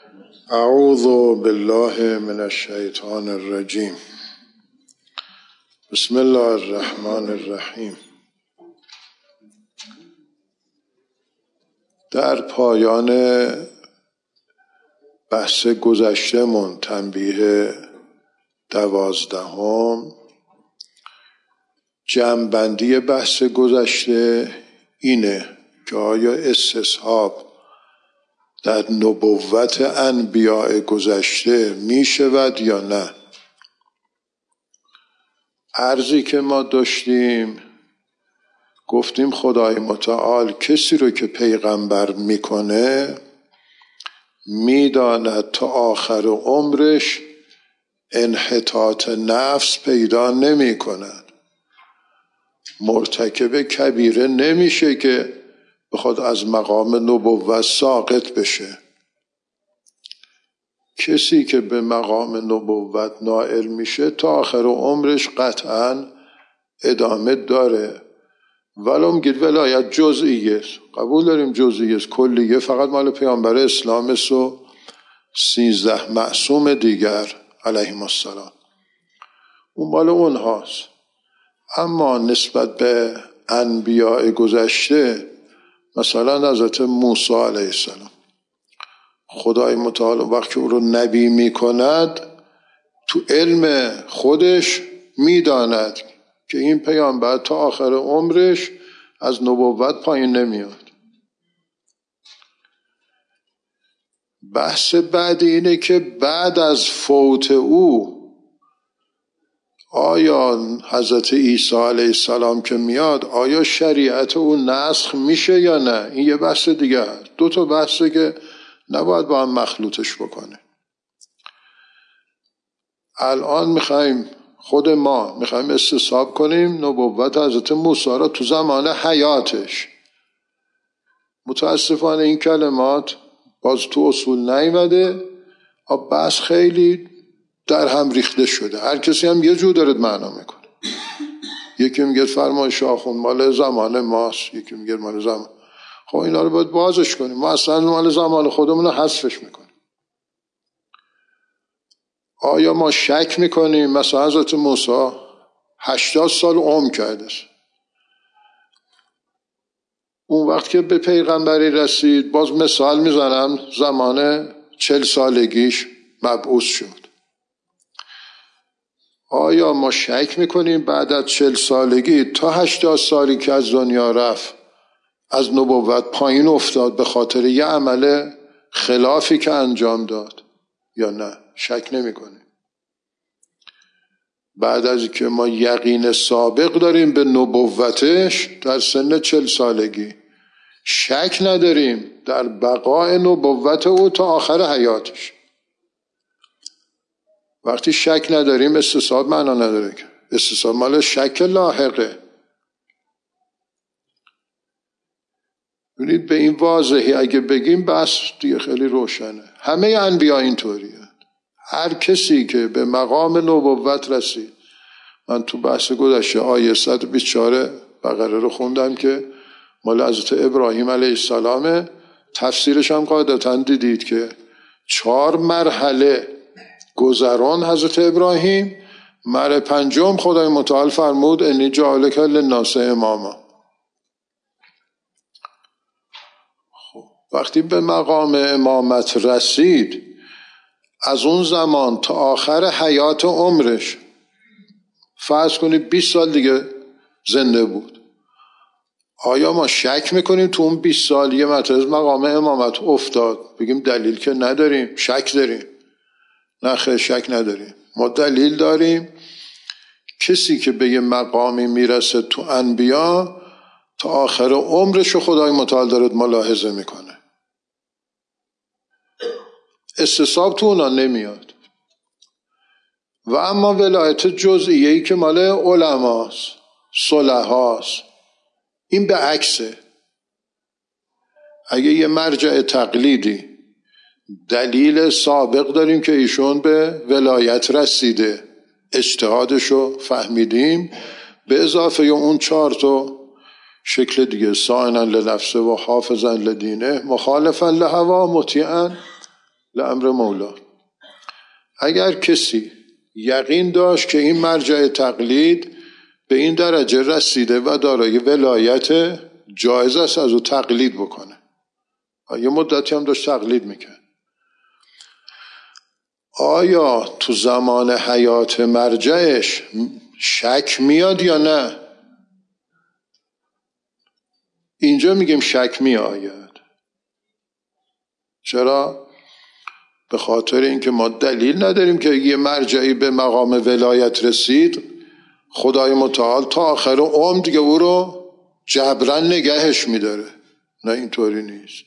اعوذ بالله من الشیطان الرجیم. بسم الله الرحمن الرحیم. در پایان بحث گذشته‌مون تنبیه 12 جمع‌بندی بحث گذشته اینه که آیا استصحاب در نبوت انبیاء گذشته می شود یا نه. عرضی که ما داشتیم گفتیم خدای متعال کسی رو که پیغمبر میکنه میداند تا آخر عمرش انحطاط نفس پیدا نمی کند، مرتکب کبیره نمیشه که بخواد از مقام نبوت ساقط بشه. کسی که به مقام نبوت نائل میشه تا آخر عمرش قطعا ادامه داره. ولو میگید ولایت جزئیه، قبول داریم جزئیه، کلیه فقط مال پیامبر اسلام است و 13 معصوم دیگر علیهم السلام، اون مال اونهاست. اما نسبت به انبیاء گذشته، مثلا حضرت موسی علیه السلام، خدای متعال وقتی او رو نبی می کند تو علم خودش میداند که این پیامبر تا آخر عمرش از نبوت پایین نمیاد. بحث بعد اینه که بعد از فوت او آیا حضرت عیسی علیه السلام که میاد آیا شریعت او نسخ میشه یا نه. این یه بحث دیگه هست. 2 تا بحثه که نباید با هم مخلوطش بکنه. الان میخوایم خود ما میخوایم استصحاب کنیم نبوت حضرت موسی را تو زمان حیاتش. متاسفانه این کلمات باز تو اصول نیامده، بحث خیلی در هم ریخته شده، هر کسی هم یه جور داره معنا میکنه. یکی میگه فرمایش آخوند مال زمان ماست، یکی میگه مال زمان. خب اینا رو باید بازش کنیم. ما اصلا مال زمان خودمون رو حذفش میکنیم. آیا ما شک میکنیم مثلا حضرت موسی 80 سال عمر کرده، اون وقت که به پیغمبری رسید باز مثال میزنم زمان 40 سالگیش مبعوث شد. آیا ما شک میکنیم بعد از 40 سالگی تا 80 سالی که از دنیا رفت از نبوت پایین افتاد به خاطر یه عمل خلافی که انجام داد یا نه؟ شک نمیکنیم. بعد از که ما یقین سابق داریم به نبوتش در سن 40 سالگی، شک نداریم در بقای نبوت او تا آخر حیاتش. وقتی شک نداریم استصحاب معنا نداره که. استصحاب مال شک لاحقه. ببینید به این واضحی اگه بگیم بس دیگه خیلی روشنه. همه انبیا اینطوریه. هر کسی که به مقام نبوت رسید، من تو بحث گذشته آیه 124 بقره رو خوندم که مال حضرت ابراهیم علیه السلام، تفسیرش هم قاعدتاً دیدید که 4 مرحله گذران حضرت ابراهیم، مرحله 5 خدای متعال فرمود انی جاعلک للناس اماما. خب وقتی به مقام امامت رسید، از اون زمان تا آخر حیات عمرش فرض کنید 20 سال دیگه زنده بود. آیا ما شک میکنیم تو اون 20 سال یه مرتبه مقام امامت افتاد بگیم دلیل که نداریم، شک داریم؟ نه خیر، شک نداریم. ما دلیل داریم. کسی که به یه مقامی میرسه تو انبیا تا آخر عمرشو خدای متعال داره ملاحظه میکنه. استصحاب تو اونا نمیاد. و اما ولایت جزئیه‌ای که مال علماست، صلحاست، این به عکسه. اگه یه مرجع تقلیدی دلیل سابق داریم که ایشون به ولایت رسیده، اجتهادشو فهمیدیم، به اضافه اون 4 تا شکل دیگه، سائنا لنفسه و حافظا لدینه مخالفا لهوا مطیعا لامر مولا. اگر کسی یقین داشت که این مرجع تقلید به این درجه رسیده و دارای ولایت، جایز است از او تقلید بکنه. یه مدتی هم داشت تقلید میکرد. آیا تو زمان حیات مرجعش شک میاد یا نه؟ اینجا میگیم شک میآید. چرا؟ به خاطر اینکه ما دلیل نداریم که یه مرجعی به مقام ولایت رسید خدای متعال تا آخر عمر دیگه او رو جبران نگهش میداره. نه، اینطوری نیست.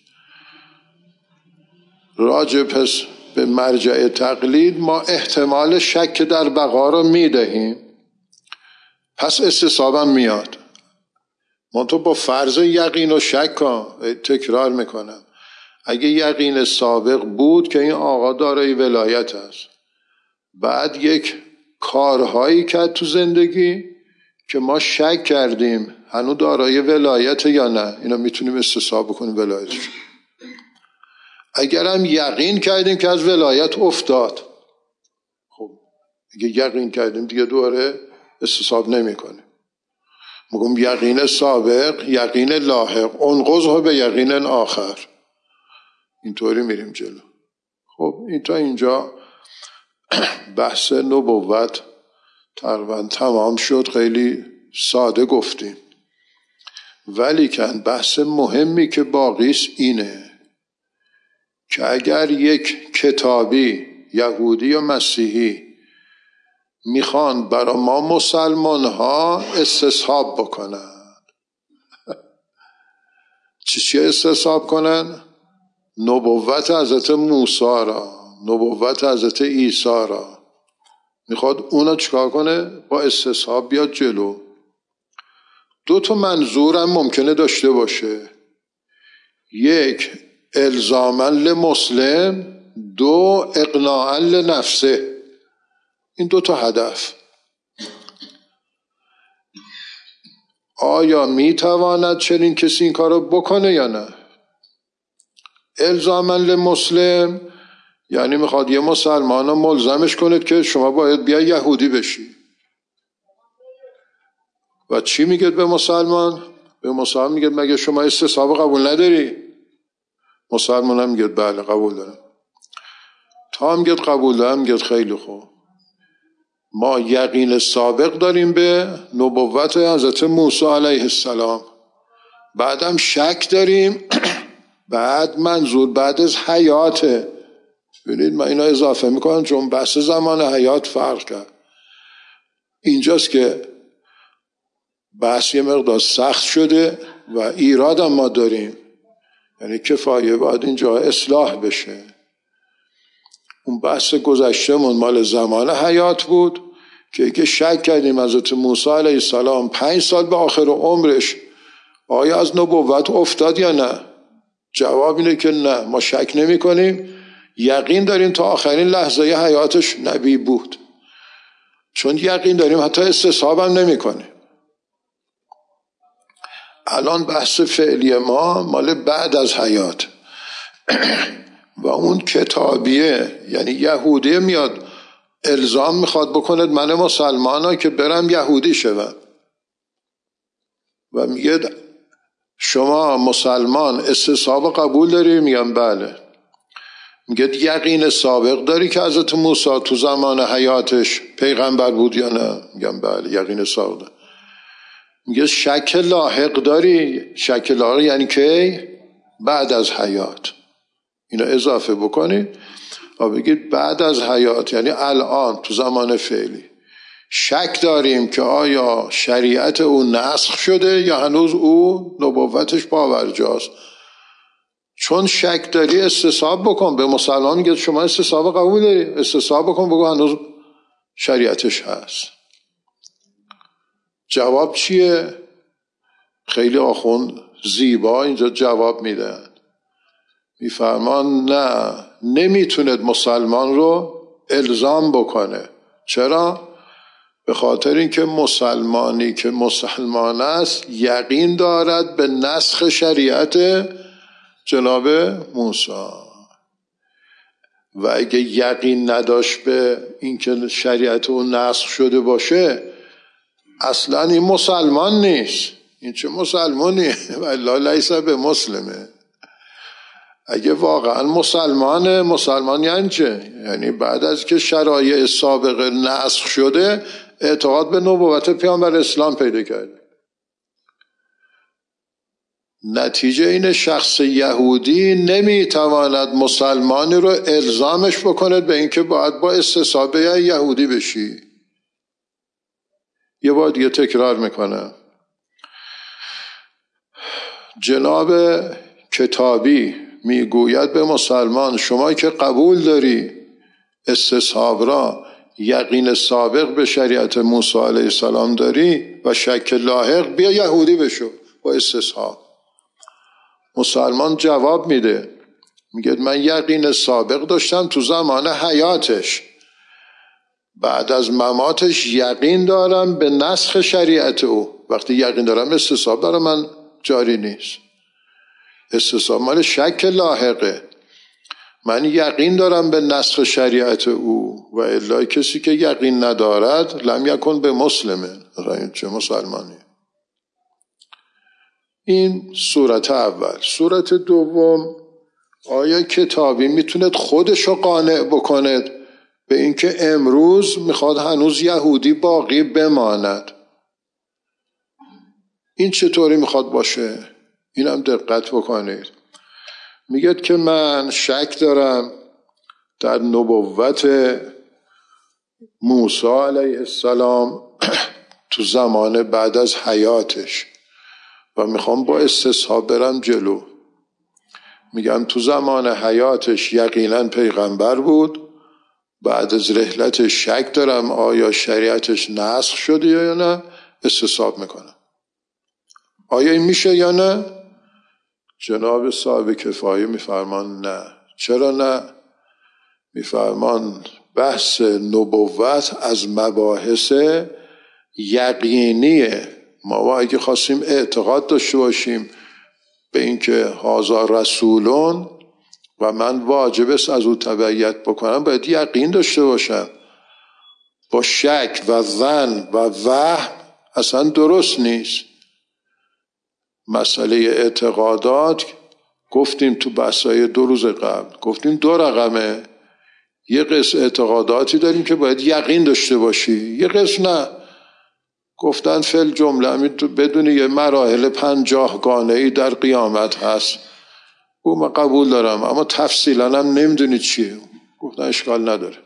راجع پس به مرجع تقلید ما احتمال شک در بقا رو میدهیم، پس استصوابم میاد. من تو با فرض یقین و شک تکرار میکنم. اگه یقین سابق بود که این آقا دارای ولایت است، بعد یک کارهایی کرد تو زندگی که ما شک کردیم هنوز دارای ولایت یا نه، اینا میتونیم استصواب بکنیم ولایتش. اگر هم یقین کردیم که از ولایت افتاد، خب اگه یقین کردیم دیگه دوباره استصواب نمی کنیم. میگم یقین سابق، یقین لاحق، انقضه به یقین آخر. اینطوری میریم جلو. خب این تا اینجا بحث نبوت تقریبا تمام شد. خیلی ساده گفتیم، ولی کن بحث مهمی که باقیست اینه که اگر یک کتابی یهودی یا مسیحی میخوان برای ما مسلمان ها استصحاب بکنن، چی استصحاب کنن؟ نبوت حضرت موسی را، نبوت حضرت عیسی را میخواد اونا چکار کنه؟ با استصحاب بیاد جلو. دو تا منظور هم ممکنه داشته باشه. یک، الزاما لمسلم، دو، اقناعا لنفسه. این دو تا هدف. آیا میتواند چنین کسی این کارو بکنه یا نه؟ الزاما لمسلم یعنی میخواد یه مسلمان رو ملزمش کنید که شما باید بیا یهودی بشی. و چی میگید به مسلمان؟ به مسلمان میگید مگه شما استصحاب قبول نداری؟ مسلمان هم میگید بله قبول دارم. تا هم میگید قبول دارم، میگید خیلی خوب، ما یقین سابق داریم به نبوت حضرت موسی علیه السلام، بعدم شک داریم بعد منظور بعد از حیاته. ببینید من اینا اضافه میکنم چون بحث زمان حیات فرق کرد. اینجاست که بحث یه مقدار سخت شده و ایراد هم ما داریم، یعنی کفایه باید اینجا اصلاح بشه. اون بحث گذشتهمون مال زمان حیات بود که شک کردیم حضرت موسی علیه السلام 5 سال به آخر عمرش آیا از نبوت افتاد یا نه؟ جواب اینه که نه، ما شک نمی کنیم، یقین داریم تا آخرین لحظه حیاتش نبی بود. چون یقین داریم حتی استصحاب هم نمی کنیم. الان بحث فعلی ما مال بعد از حیات و اون کتابیه، یعنی یهودی میاد الزام میخواد بکند من مسلمانا که برم یهودی شوم و میگه شما مسلمان استصحاب قبول داری؟ میگم بله. میگه یقین سابق داری که حضرت موسی تو زمان حیاتش پیغمبر بود یا نه؟ میگم بله یقین سابق داری. میگه شک لاحق داری؟ شک لاحق یعنی که بعد از حیات. اینو اضافه بکنید و بگید بعد از حیات یعنی الان تو زمان فعلی شک داریم که آیا شریعت او نسخ شده یا هنوز او نبوتش باورجاست. چون شک داری استصحاب بکن. به مسلمان میگه شما استصحاب قبول داری؟ استصحاب بکن، بگو هنوز شریعتش هست. جواب چیه؟ خیلی آخوند زیبا اینجا جواب میدن. میفرمان نه، نمیتوند مسلمان رو الزام بکنه. چرا؟ به خاطر اینکه مسلمانی که مسلمان است یقین دارد به نسخ شریعت جناب موسی. و اگه یقین نداشت به اینکه شریعت اون نسخ شده باشه اصلا این مسلمان نیست. این چه مسلمانی؟ والله لیس به مسلمه. اگه واقعا مسلمان یعنی چه؟ یعنی بعد از که شرایع سابقه نسخ شده اعتقاد به نبوت پیامبر اسلام پیدا کرده. نتیجه این شخص یهودی نمیتواند مسلمانی رو الزامش بکند به اینکه باید با استصحاب یهودی بشی. یه بار دیگه تکرار میکنم، جناب کتابی میگوید به مسلمان شما که قبول داری استصحاب را، یقین سابق به شریعت موسی علیه السلام داری و شک لاحق، بیا یهودی بشو با استصحاب. مسلمان جواب میده، میگه من یقین سابق داشتم تو زمان حیاتش، بعد از مماتش یقین دارم به نسخ شریعت او. وقتی یقین دارم استصحاب دارم من جاری نیست. استصحاب مال شک لاحقه. من یقین دارم به نسخ شریعت او و الا کسی که یقین ندارد لم یکن به مسلمه. چه مسلمانی؟ این صورت اول. صورت دوم، آیا کتابی میتوند خودشو قانع بکند به اینکه امروز میخواد هنوز یهودی باقی بماند؟ این چطوری میخواد باشه؟ اینم دقت بکنید. میگه که من شک دارم در نبوت موسی علیه السلام تو زمان بعد از حیاتش و میخوام با استصحاب برم جلو. میگم تو زمان حیاتش یقینا پیغمبر بود، بعد از رحلتش شک دارم آیا شریعتش نسخ شده یا نه، استصحاب میکنم. آیا این میشه یا نه؟ جناب صاحب کفایه میفرمان نه. چرا نه؟ میفرمان بحث نبوت از مباحث یقینیه. ما اگه خواستیم اعتقاد داشته باشیم به اینکه هذا رسولون و من واجب است از او تبعیت بکنم، باید یقین داشته باشم. با شک و ظن و وهم اصلا درست نیست. مسئله اعتقادات گفتیم تو بحثای 2 روز قبل، گفتیم 2 رقمه. یه قسم اعتقاداتی داریم که باید یقین داشته باشی، یه قسم نه. گفتن فل جمله بدون یه مراحل 50 گانه‌ای در قیامت هست. او من قبول دارم اما تفصیلا هم نمیدونی چیه. گفتن اشکال نداره،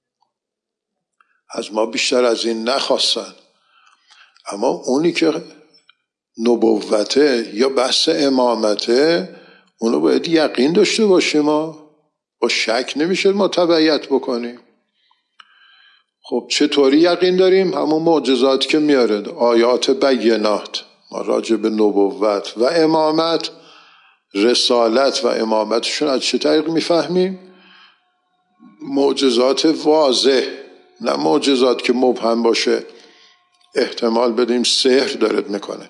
از ما بیشتر از این نخواستن. اما اونی که نبوته یا بحث امامته اونو باید یقین داشته باشیم. ما با شک نمیشه ما تبعیت بکنیم. خب چطوری یقین داریم؟ همون معجزاتی که میاره، آیات بینات. ما راجع به نبوت و امامت، رسالت و امامتشون از چه طریق میفهمیم؟ معجزات واضح، نه معجزات که مبهم باشه احتمال بدیم سحر دارد میکنه.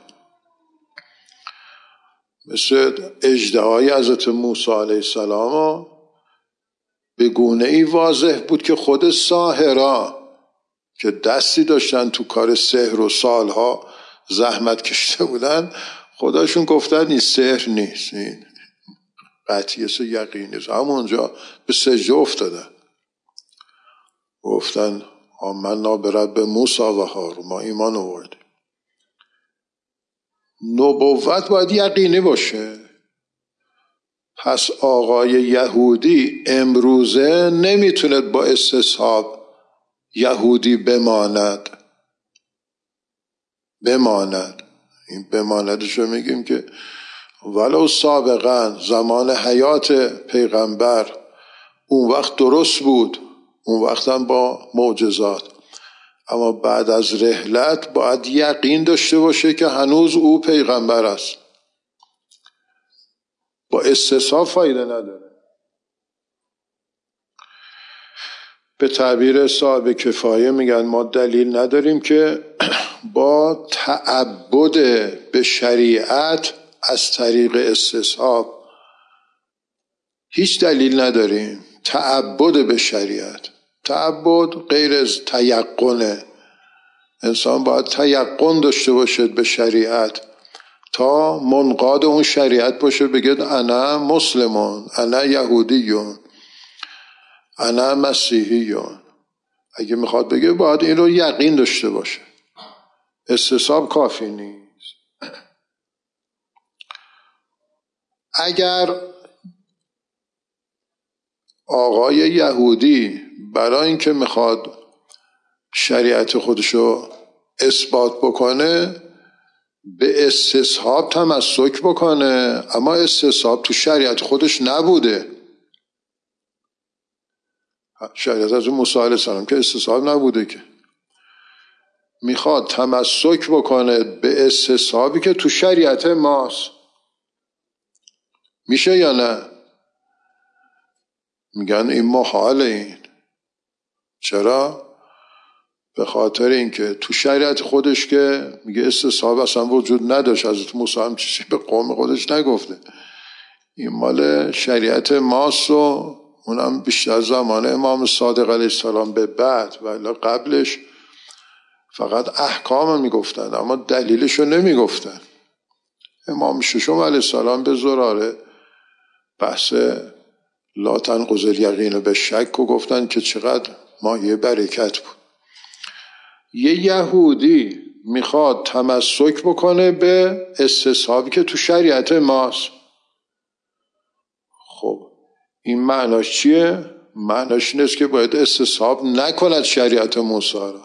مثل اژدهای حضرت موسی علیه السلام به گونه ای واضح بود که خود ساحرا که دستی داشتن تو کار سحر و سالها زحمت کشیده بودن، خداشون گفتن این سحر نیست، این قطعیه یقینی است. همونجا به سجده افتادن، گفتن آمنا برب موسی و هارون، ما ایمان آوردیم. نبوت باید یقینی باشه. پس آقای یهودی امروزه نمیتونه با استصحاب یهودی بماند. این بماندشو میگیم که ولو سابقا زمان حیات پیغمبر اون وقت درست بود، اون وقت هم با معجزات، اما بعد از رحلت باید یقین داشته باشه که هنوز او پیغمبر است. با استصحاب فایده نداره. به تعبیر صاحب کفایه میگن ما دلیل نداریم که با تعبد به شریعت از طریق استصحاب، هیچ دلیل نداریم تعبد به شریعت. تعبد غیر از تیقنه. انسان باید تیقن داشته باشد به شریعت تا منقاد اون شریعت باشه، بگید انا مسلمون، انا یهودیون، انا مسیحیون. اگه میخواد بگه باید این رو یقین داشته باشه. استصحاب کافی نیست. اگر آقای یهودی برای اینکه میخواد شریعت خودشو اثبات بکنه به استصحاب تمسک بکنه، اما استصحاب تو شریعت خودش نبوده. شریعت از موسی علیه السلام که استصحاب نبوده، که میخواد تمسک بکنه به استصحابی که تو شریعت ماست. میشه یا نه؟ میگن این محاله. این چرا؟ به خاطر اینکه تو شریعت خودش که میگه استصحاب اصلا وجود نداشت. حضرت موسی هم چیزی به قوم خودش نگفته. این مال شریعت ماست و اونم بیشتر زمان امام صادق علیه السلام به بعد، ولی قبلش فقط احکام میگفتن اما دلیلشو نمیگفتن. امام ششم علیه السلام به زراره بحث لا تنقض الیقین به شک و گفتن که چقدر مایه برکت بود. یه یهودی میخواد تمسک بکنه به استصحابی که تو شریعت ماست. خب این معناش چیه؟ معناش نیست که باید استصحاب نکند شریعت موسی را.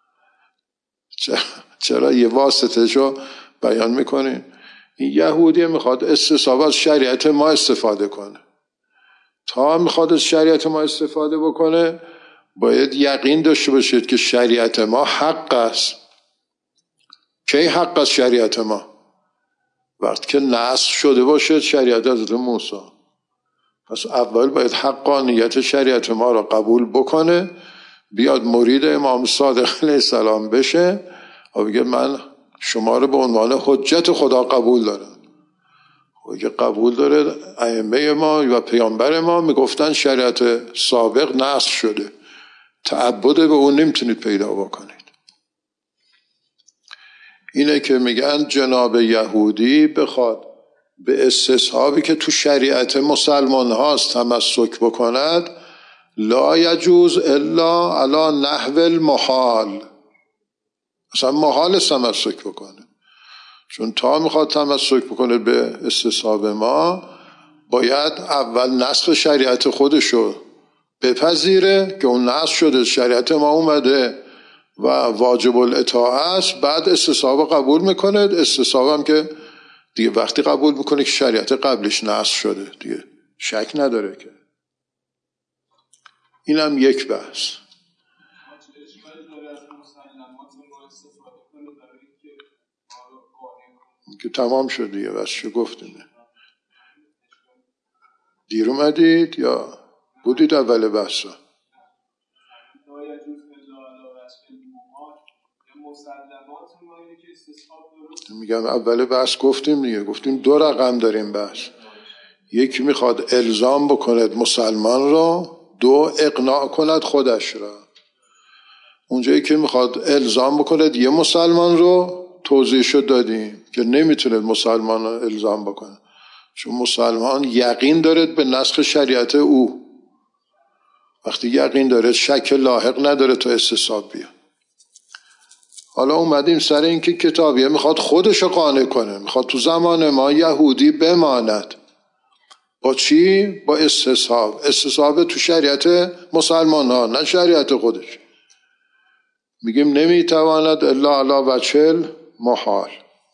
چرا یه واسطه شو بیان میکنین؟ این یهودی میخواد استصحاب از شریعت ما استفاده کنه. تا میخواد از شریعت ما استفاده بکنه باید یقین داشته باشید که شریعت ما حق است. کی حق است شریعت ما؟ وقتی که نسخ شده باشه شریعت حضرت موسی. پس اول باید حقانیت شریعت ما را قبول بکنه، بیاد مرید امام صادق علیه السلام بشه و بگه من شما رو به عنوان حجت خدا قبول دارم. و که قبول داره ائمه ما و پیامبر ما میگفتن شریعت سابق نسخ شده، تعبد به اون نمیتونید پیدا بکنید. اینه که میگن جناب یهودی بخواد به استصحابی که تو شریعت مسلمان هاست تمسک بکند، لا یجوز الا علی نحو المحال. اصلا محال تمسک بکنه، چون تا میخواد تمسک بکنه به استصحاب ما باید اول نسخ شریعت خودشو بپذیره که اون نسخ شده، شریعت ما اومده و واجب الاطاعه است. بعد استصحاب قبول میکنه. استصحاب هم که دیگه وقتی قبول میکنه که شریعت قبلش نسخ شده، دیگه شک نداره که. اینم یک بحث. که تمام شد دیگه، بس چه گفتیم. دیر اومدید یا بودید اول بحثا؟ میگم اول بحث گفتیم دیگه، گفتیم دو رقم داریم بحث. یکی میخواد الزام بکند مسلمان را، دو اقناع کند خودش را. اونجایی که میخواد الزام بکند یه مسلمان رو توضیحشو دادیم که نمیتونه مسلمان رو الزام بکنه، چون مسلمان یقین دارد به نسخ شریعت او. وقتی یقین داره شک لاحق نداره تو استصحاب بیا. حالا اومدیم سر این که کتابیه میخواد خودشو قانع کنه، میخواد تو زمان ما یهودی بماند. با چی؟ با استصحاب. استصحاب تو شریعت مسلمان ها، نه شریعت خودش. میگیم نمیتواند الا علی وجه محال.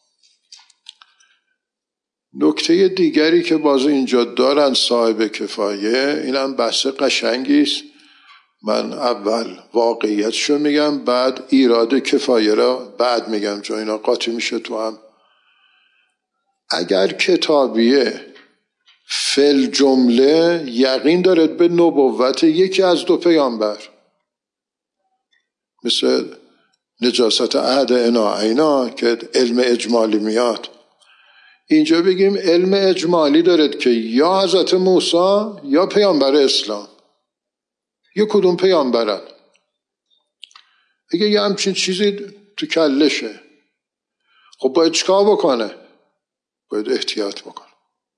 نکته دیگری که باز اینجا دارن صاحب کفایه، اینم بحث قشنگی است. من اول واقعیتشو میگم، بعد ایراد کفایه را بعد میگم، چون اینا قاطی میشه تو هم. اگر کتابیه فل جمله یقین دارد به نبوت یکی از دو پیامبر، مثل نجاست عهد اینا که علم اجمالی میاد، اینجا بگیم علم اجمالی دارد که یا حضرت موسی یا پیامبر اسلام. یه کدوم پیامبرن. اگه یه همچین چیزی تو کلشه، خب باید چیکار بکنه؟ باید احتیاط بکنه.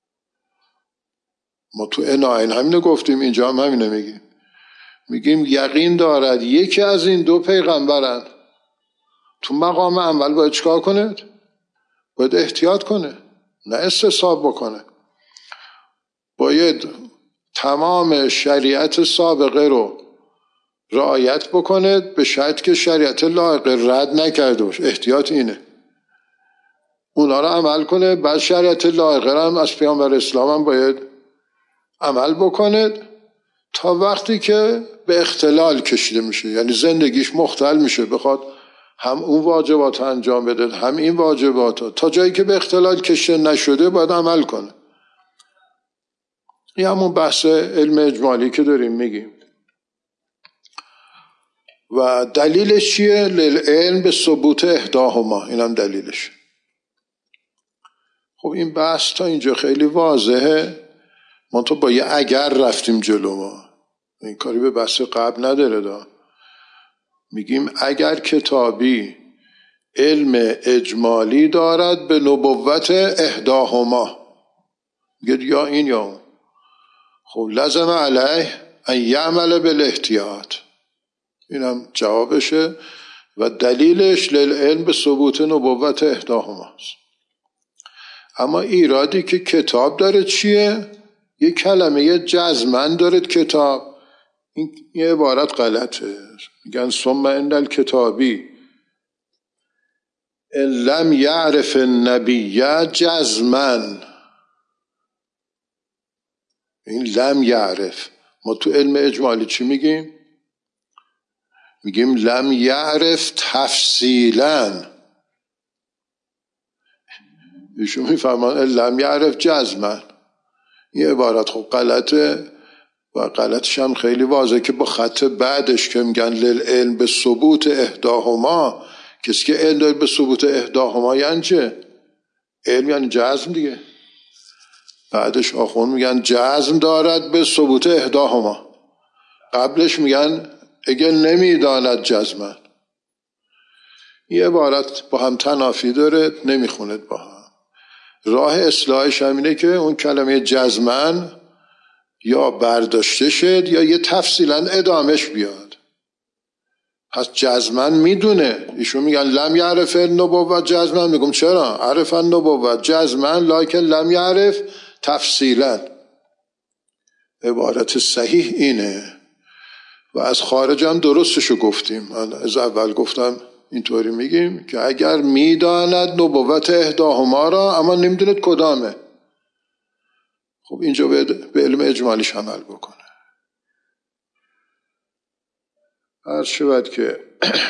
ما تو اناین همینو گفتیم، اینجا هم همینو میگیم. میگیم یقین دارد یکی از این دو پیغمبرن. تو مقام اول باید چیکار کنه؟ باید احتیاط کنه، نه استصحاب بکنه. باید تمام شریعت سابقه رو رعایت بکنه، به شرط که شریعت لاحقه رد نکرده باشه. احتیاط اینه، اونا رو عمل کنه، بعد شریعت لاحقه هم از پیامبر اسلام هم باید عمل بکنه تا وقتی که به اختلال کشیده میشه، یعنی زندگیش مختل میشه، بخواد هم اون واجبات انجام بده هم این واجبات، تا جایی که به اختلال کشیده نشده باید عمل کنه. این همون بحث علم اجمالی که داریم میگیم. و دلیلش چیه؟ للعلم به ثبوت احداهما، اینم دلیلش. خب این بحث تا اینجا خیلی واضحه، ما تو با یه اگر رفتیم جلو. ما این کاری به بحث قبل نداره. میگیم اگر کتابی علم اجمالی دارد به نبوت احداهما، میگه یا این یا اون، خب لازم علیه ان یعمل بالاحتیاط. اینم جوابشه و دلیلش للعلم به ثبوت نبوت احداهما است. اما ایرادی که کتاب داره چیه؟ یک کلمه جزمن داره کتاب. این عبارت غلطه. میگن ثم ان الکتابی ان لم یعرف النبی جزمن. این لم یعرف، ما تو علم اجمالی چی میگیم؟ میگیم لم یعرف تفصیلا. ایشون میفهمان لم یعرف جزمن. این عبارت خب غلطه و غلطش هم خیلی واضحه که با خط بعدش که میگن للعلم به ثبوت احداهما، کسی که علم داره به ثبوت احداهما یعنی چه؟ علم یعنی جزم دیگه. بعدش آخوند میگن جزم دارد به ثبوت احداهما، قبلش میگن اگه نمیداند جزمن. این عبارت با هم تنافی داره، نمیخوند با هم. راه اصلاحش همینه که اون کلمه جزمن یا برداشته شد یا یه تفصیلا ادامش بیاد. پس جزمن میدونه. ایشون میگن لم یعرف النبوت جزمن، میگم چرا؟ عرف النبوت جزمن لکن لم یعرف تفصیلا. عبارت صحیح اینه و از خارج هم درستشو گفتیم. از اول گفتم اینطوری میگیم که اگر میداند نبوت احداهما را اما نمیدوند کدامه، خب اینجا به علم اجمالیش عمل بکنه. هر شود که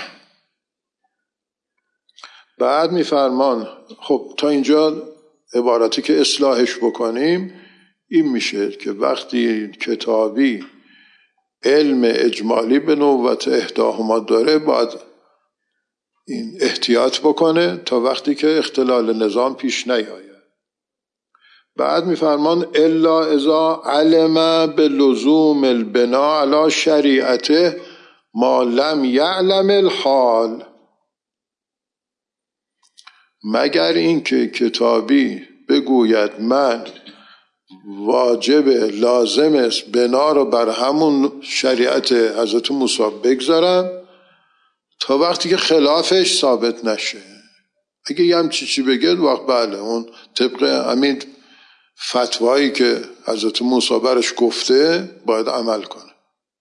بعد میفرمان. خب تا اینجا عبارتی که اصلاحش بکنیم این میشه که وقتی کتابی علم اجمالی به نبوت احداهما داره باید این احتیاط بکنه تا وقتی که اختلال نظام پیش نیاید. بعد میفرمان الا اذا علم بلزوم البناء علی شریعته ما لم یعلم الحال، مگر اینکه کتابی بگوید من واجب لازم است بنا رو بر همون شریعت حضرت موسی بگذارم تا وقتی که خلافش ثابت نشه. اگه یه همچی چی بگه وقت بله اون طبق همین فتوایی که حضرت موسی برش گفته باید عمل کنه.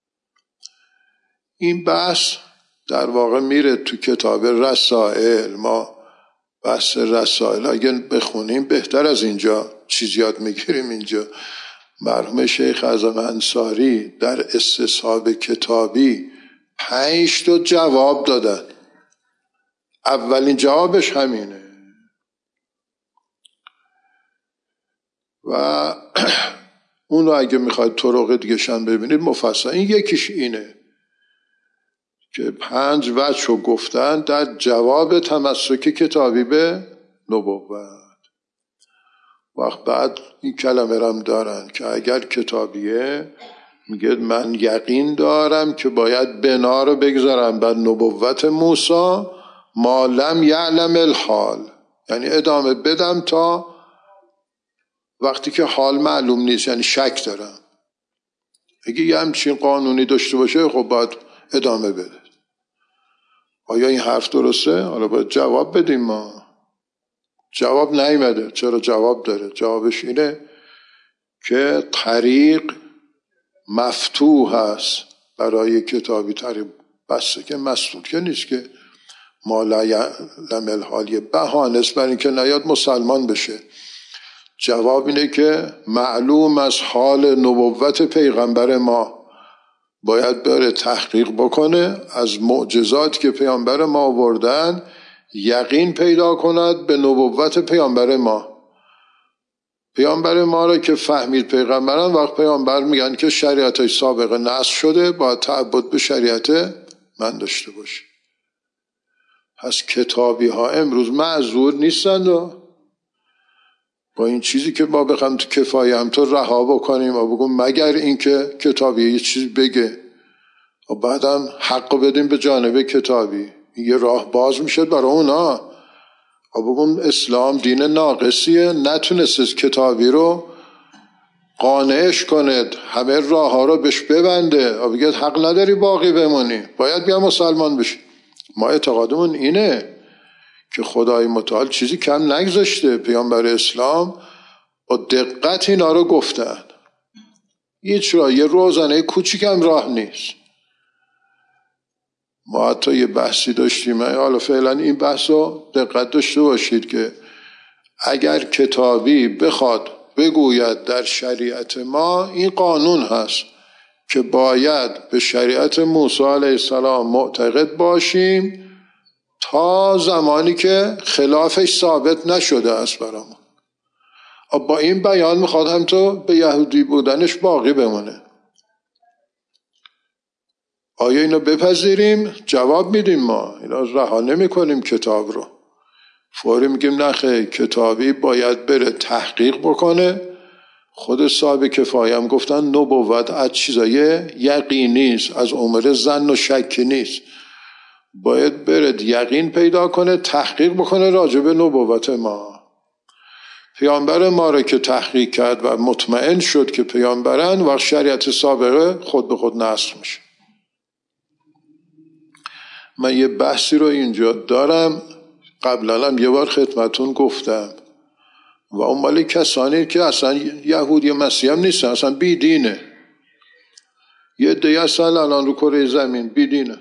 این بحث در واقع میره تو کتاب رسائل. ما بحث رسائل اگه بخونیم بهتر از اینجا چیز یاد میگیریم. اینجا مرحوم شیخ اعظم انصاری در استصحاب کتابی 5 تا جواب دادن. اولین جوابش همینه و اون رو اگه میخواید طرق دیگه شن ببینید مفصل. این یکیش اینه که 5 وجه رو گفتن در جواب تمسک کتابی به نبوت. وقت بعد این کلمه رم دارن که اگر کتابیه میگه من یقین دارم که باید بنا رو بگذارم بر نبوت موسی ما لم یعلم الحال، یعنی ادامه بدم تا وقتی که حال معلوم نیست، یعنی شک دارم. اگه یه همچین قانونی داشته باشه خب باید ادامه بده. آیا این حرف درسته؟ حالا باید جواب بدیم. ما جواب نیامده. چرا جواب داره؟ جوابش اینه که طریق مفتوح هست برای کتابی، طریق بسته که مسدود که نیست، که ما لا یعلم الحال یه بهانه است برای اینکه نیاد مسلمان بشه. جواب اینه که معلوم از حال نبوت پیغمبر ما، باید بره تحقیق بکنه از معجزات که پیامبر ما آوردن، یقین پیدا کند به نبوت پیامبر ما. پیامبر ما را که فهمید پیغمبران، وقت پیامبر میگن که شریعت های سابقه نسخ شده، باید تعبد به شریعت من داشته باشه. پس کتابی ها امروز معذور نیستند و با این چیزی که ما بخوام تو کفایه هم تو رها بکنیم و بگم مگر این که کتابی یه چیز بگه و بعدم حق بدیم به جانب کتابی، یه راه باز میشه برای اونا و بگم اسلام دین ناقصیه، نتونست کتابی رو قانعش کند، همه راه ها رو بهش ببنده و بگه حق نداری باقی بمونی، باید بیا مسلمان بشی. ما اعتقادمون اینه که خدای متعال چیزی کم نگذاشته، پیامبر اسلام با دقت اینا رو گفتن. هیچ راه، یه روزانه کوچیکم راه نیست. ما حتی یه بحثی داشتیم، حالا فعلا این بحث رو دقت داشته باشید که اگر کتابی بخواد بگوید در شریعت ما این قانون هست که باید به شریعت موسی علیه السلام معتقد باشیم تا زمانی که خلافش ثابت نشده است برامون، با این بیان میخواد هم تو به یهودی بودنش باقی بمونه. آیا اینو بپذیریم؟ جواب میدیم ما اینا رها نمی کنیم کتاب رو. فوری میگیم نخیر، کتابی باید بره تحقیق بکنه. خود صاحب کفایه هم گفتن نبوت از چیزای یقینی است، از امور ظن و شک نیست. باید بره یقین پیدا کنه، تحقیق بکنه راجع به نبوت ما. پیامبر ما رو که تحقیق کرد و مطمئن شد که پیامبرن، وقت شریعت سابقه خود به خود نسخ میشه. من یه بحثی رو اینجا دارم، قبلا هم یه بار خدمتون گفتم و اون مالی کسانی که اصلا یهودی مسیح هم نیستن، اصلا بی دینه. یه عده اصلا الان رو کره زمین بی دینه.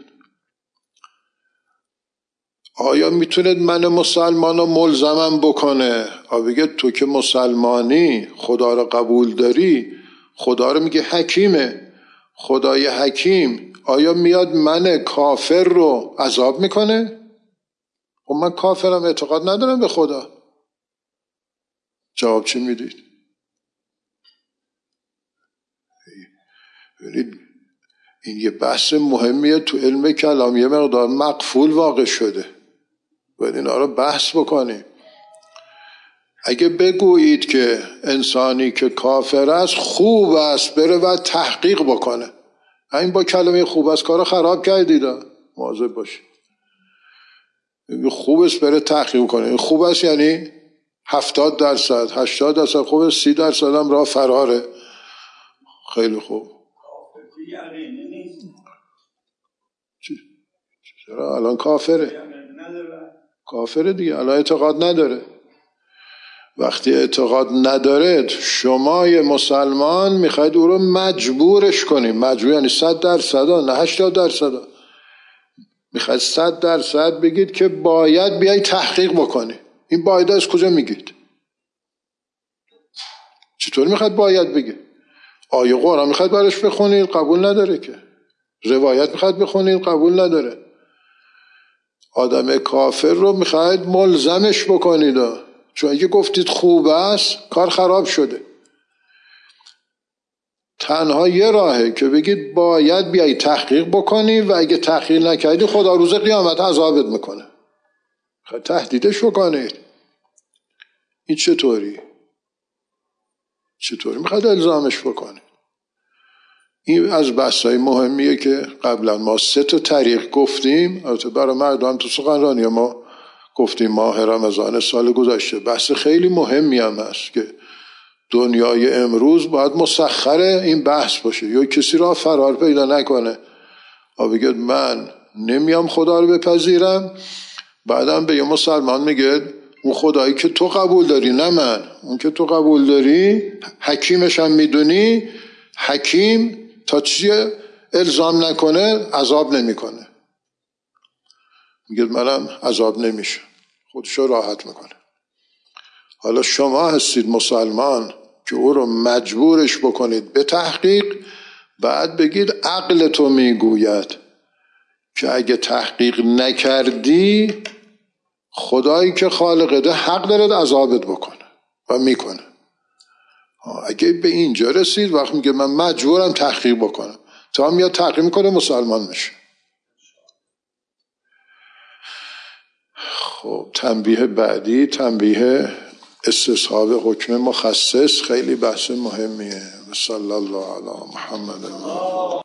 آیا میتونه من مسلمان رو ملزمم بکنه؟ بگه تو که مسلمانی خدا رو قبول داری، خدا رو میگه حکیمه، خدای حکیم آیا میاد من کافر رو عذاب میکنه؟ و من کافرم، اعتقاد ندارم به خدا. جواب چی میدید؟ این یه بحث مهمیه تو علم کلام، یه مقدار مقفول واقع شده، باید اینا رو بحث بکنیم. اگه بگویید که انسانی که کافر است خوب است، بره و تحقیق بکنه، این با کلمه خوب است کارو خراب کردید، مواظب باشید. خوب است بره تحقیق کنه، خوب است یعنی 70%، 80% خوب است، 30% هم راه فراره. خیلی خوب. چرا الان کافره دیگه، الان اعتقاد نداره. وقتی اعتقاد نداره، شما یه مسلمان میخواید او رو مجبورش کنیم، مجبور یعنی 100% نه 80%، میخواید 100% بگید که باید بیای تحقیق بکنی. این باید از کجا میگید؟ چطور میخواید باید بگید؟ آیه قرآن میخواید برش بخونید، قبول نداره که. روایت میخواید بخونید، قبول نداره. آدم کافر رو میخواید ملزمش بکنید، چون اگه گفتید خوب است کار خراب شده. تنها یه راهه که بگید باید بیایی تحقیق بکنی و اگه تحقیق نکردی خدا روز قیامت عذابت میکنه. تهدیدش بکنید. این چطوری میخواید الزامش بکنید؟ این از بحث‌های مهمیه که قبلا ما 3 طریق گفتیم. البته برای مردم تو سخنرانی ما گفتیم ماه رمضان سال گذشته بحث خیلی مهمی هم هست که دنیای امروز باید مسخر این بحث باشه، یا کسی را فرار پیدا نکنه و بگه من نمیام خدا رو بپذیرم، بعدم به یه مسلمان میگه اون خدایی که تو قبول داری نه من، اون که تو قبول داری حکیمش هم میدونی، حکیم تا چیه الزام نکنه عذاب نمیکنه. میگه منم عذاب نمیشه، خودشو راحت میکنه. حالا شما هستید مسلمان که او رو مجبورش بکنید به تحقیق، بعد بگید عقل تو میگوید که اگه تحقیق نکردی خدایی که خالقته حق دارد عذابت بکنه و میکنه. اگه به اینجا رسید وقت میگه من مجبورم تحقیق بکنم، تا میاد تحقیق میکنه مسلمان میشه. خب تنبیه بعدی، تنبیه استصحاب حکم مخصص، خیلی بحث مهمیه. صلی الله علی محمد.